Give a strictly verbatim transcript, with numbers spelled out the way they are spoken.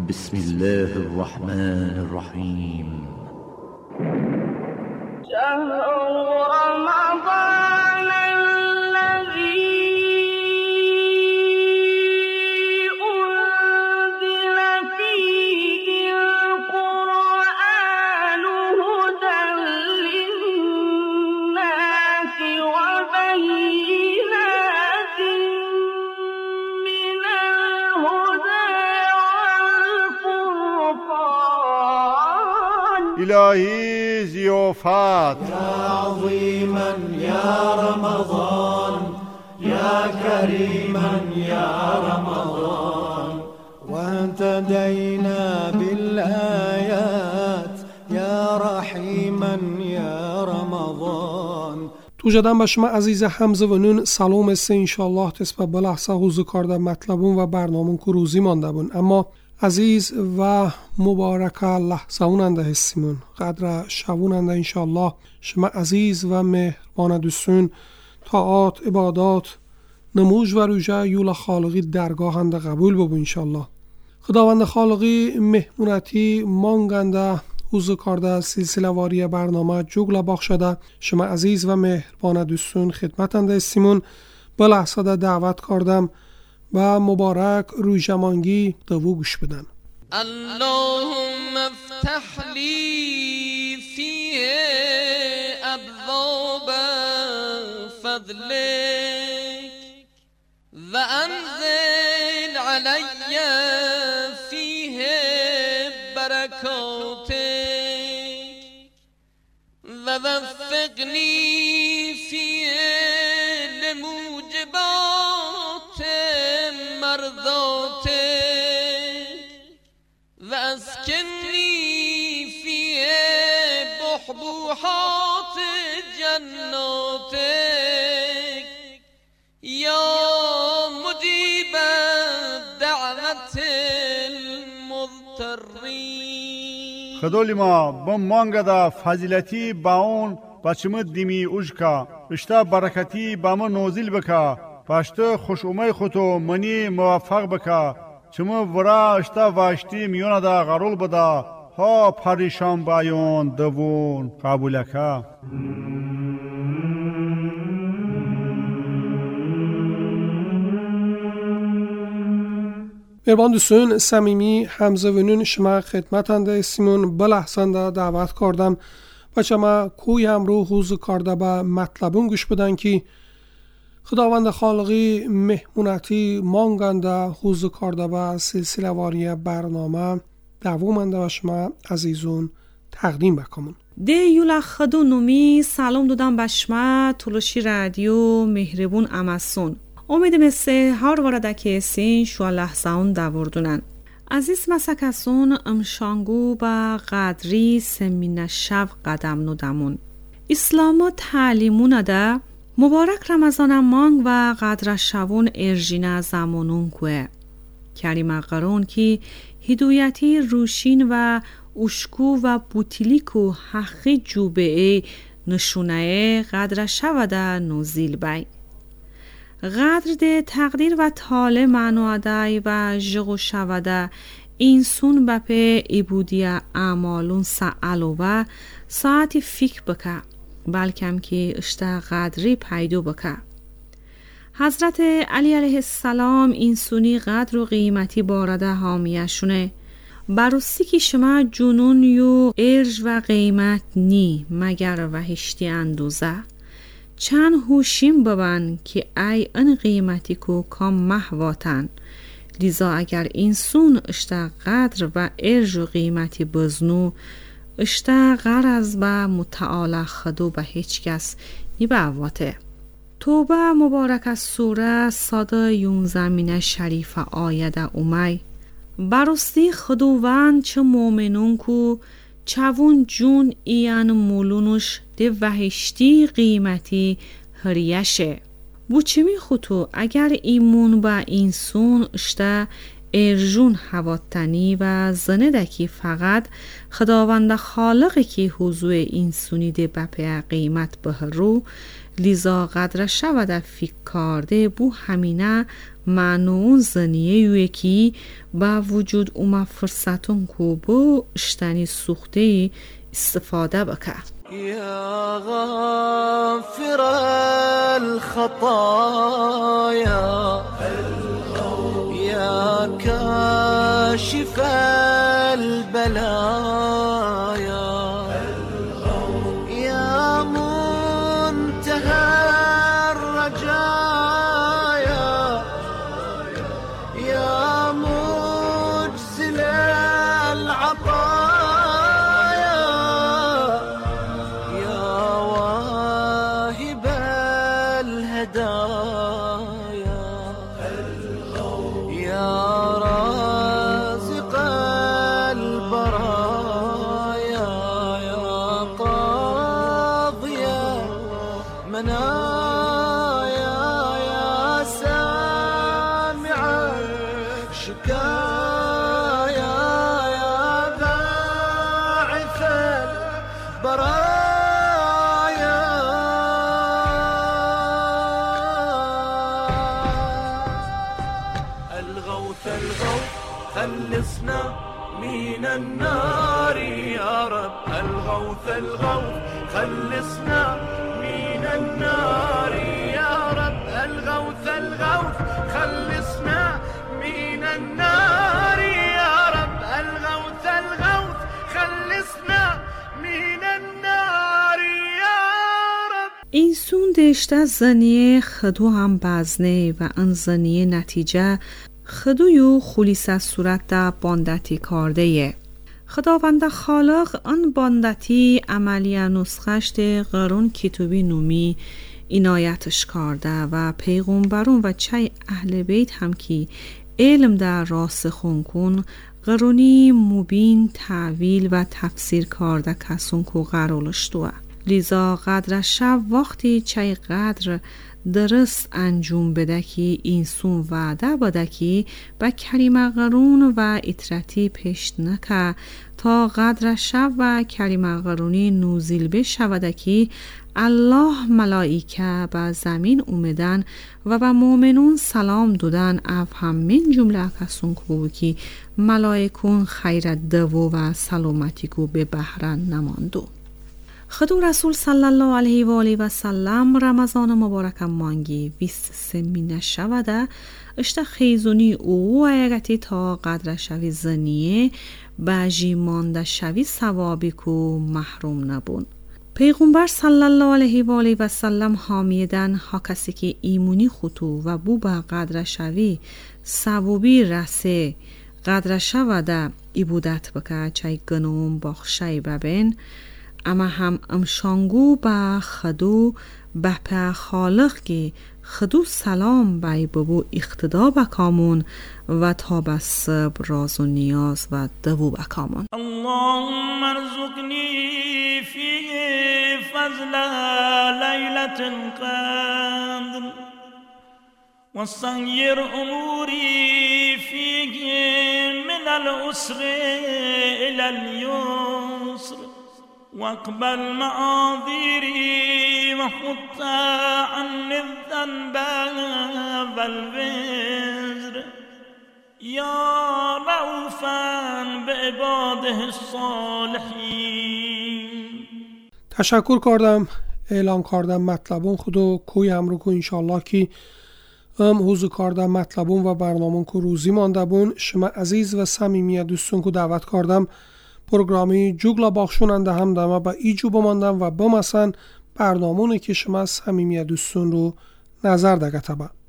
بسم الله الرحمن الرحیم. شهر رمضان الذي أنزل فيه القرآن هدى للناس وبينات من الهدى والفرقان. إلهي ضيافت يا عظيما يا رمضان يا كريما يا رمضان واهتدينا بالآيات يا رحيما يا رمضان. توجدن به شما عزیز حمزه و نون سلام است انشالله تسبب بلحظه حوزو کارده مطلبون و برنامون که روزی مانده بون. اما عزیز و مبارک لحظه اوننده هستیمون قدر شووننده انشالله شما عزیز و مهربان دوستون طاعات عبادات نموج و روژه یول خالقی درگاهنده قبول ببو انشالله. خداوند خالقی مهمونتی مانگنده حوزو کارده سلسله واری برنامه جوگل باخشده شما عزیز و مهربان دوستون خدمتنده هستیمون به لحظه دعوت کردم و مبارک روژه مانگی دوو گوش بدن. اللهم افتح لي فيه أبواب فضلك وأنزل علي فيه بركاتك ووفقني فيه لموجبات مرضاتك واسكنني فيه بحبوحات جناتك يا مجيب دعوة المضطرين. خدولی ما بم مانگدا فضیلتی با اون بچم دیمی اوشکا اشتا برکتی با من نوزیل بکا پشت خوش اومی خودو منی موفق بکا چمو ورا اشتا واشتی میونه دا غرول بدا ها پریشان بایون دوون قبولکا. مهربان دوستون صمیمی حمزه و نون شما خدمتنده سیمون بلحظنده دعوت کردم و شما کوی هم رو حوزو کرده به مطلبون گوش بدن که خداوند خالقی مهمونتی مانگنده حوزو کرده به سلسله واری برنامه دوامنده و شما عزیزون تقدیم بکنم. ده یولا خدو نومی سلام دادم به شما تلوشی رادیو مهربون امسون. امیدم است هر وارده که سین شو لحظهون دوردونن. عزیز مسکسون امشانگو با قدری سمین شب قدم نودمون. اسلام تعلیمون ده مبارک رمضان مانگ و قدر شوون ارژین زمانون کوه. کریم قرون که هدایتی روشین و اشکو و بوتیلیکو حقی جوبه نشونه قدر شوده نوزیل بای. قدر ده تقدیر و تاله معنوادای و جغو شوده اینسون بپه ایبودی اعمالون سعالو و ساعتی فکر بکه بلکم که اشتا قدری پیدو بکه. حضرت علی علیه السلام اینسونی قدر و قیمتی بارده حامیشونه بروستی که شما جنون یو ارج و قیمت نی مگر وحشتی اندوزه چند هوشیم ببن که ای ان قیمتی کو کام محواتن لیزا اگر اینسون اشتا قدر و ارج و قیمتی بزنو اشتا غرض با متعال خدو به هیچ کس نی به عواته. توبه مبارک از سوره صاده یون زمین شریف آیده اومی برستی خدوان چه مومنون کو چوون جون ایان مولونش ده وحشتی قیمتی هریشه بوچمی خودتو اگر ایمون با اینسون اشته ارجون حواتنی و زنده که فقط خداوند خالقی که حضور اینسونی ده بپه قیمت به رو لیزا قدر شود فیک کارده بو همینه معنون زنیه یوکی با وجود اوما فرصتون کو بو اشتنی سوخته استفاده بکه. يا غافر الخطايا يا كاشف البلايا يا منتهى الرجايا يا مجزل العطايا يا واهب الهدايا يا رازق البرايا يا قاضي منايا يا سامع شكايا يا باعث البرايا الغوث الغوث خلصنا من النار يا رب الغوث الغوث خلصنا من النار يا رب الغوث الغوث خلصنا من النار يا رب الغوث الغوث خلصنا من النار يا رب. این سون دشته زنیه خدو هم بزنه و ان زنیه نتیجه خدویو خلیص صورت دا باندتی کرده یه. خداوند خالق آن باندتی عملی نسخشت قرون کتابی نومی اینایتش کرده و پیغمبرون و چای اهل بیت هم که علم در راسخون کن قرونی مبین تعویل و تفسیر کرده کسون که قرولش دوه. لیزا قدر شب وقتی چای قدر درست انجام بده که این سون وعده بده که با کلمه قرون و اطرتی پشت نکه تا قدر شب و کلمه قرونی نوزیل بشوده که الله ملائکه به زمین اومدن و به مؤمنون سلام دادن اف همین جمله کسون کو که ملائکون خیر دو و سلامتی کو به بحران نماندو. خدو رسول صلی الله علیه و آله و سلم رمضان مبارک مانگی ویست سمینه شوده اشتا خیزونی او ایگتی تا قدر شوی زنیه باجی مانده شوی ثوابی کو محروم نبون. پیغمبر صلی الله علیه و آله و سلم حامیدن ها کسی که ایمونی خطو و بو با قدر شوی ثوابی رسه قدر شوده ایبودت بکه چای گنوم باخشای ببین اما هم امشانگو با خدو به په خالق که خدو سلام بای ببو اقتدا بکامون و تا به صبر راز و نیاز و دو بکامون. اللهم ارزقنی فی فضل لیلة القدر و سیر اموری فیه من الاسر الى اليسر واقبل معاذيري وحط عني الذنب والوزر يا رؤوفا بعباده الصالحين. تشکر کردم اعلام کردم مطلبون خودو کوی امرو کو انشالله کی ام حوزو کردم مطلبون و برنامون کو روزی مانده بون. شما عزیز و صمیمی دوستون کو دعوت کردم پروگرامی جوگلا باخشوننده هم دمه با ایجو بماندم و بمسن برنامونه که شما صمیمی دوستون رو نظر دگه تبا.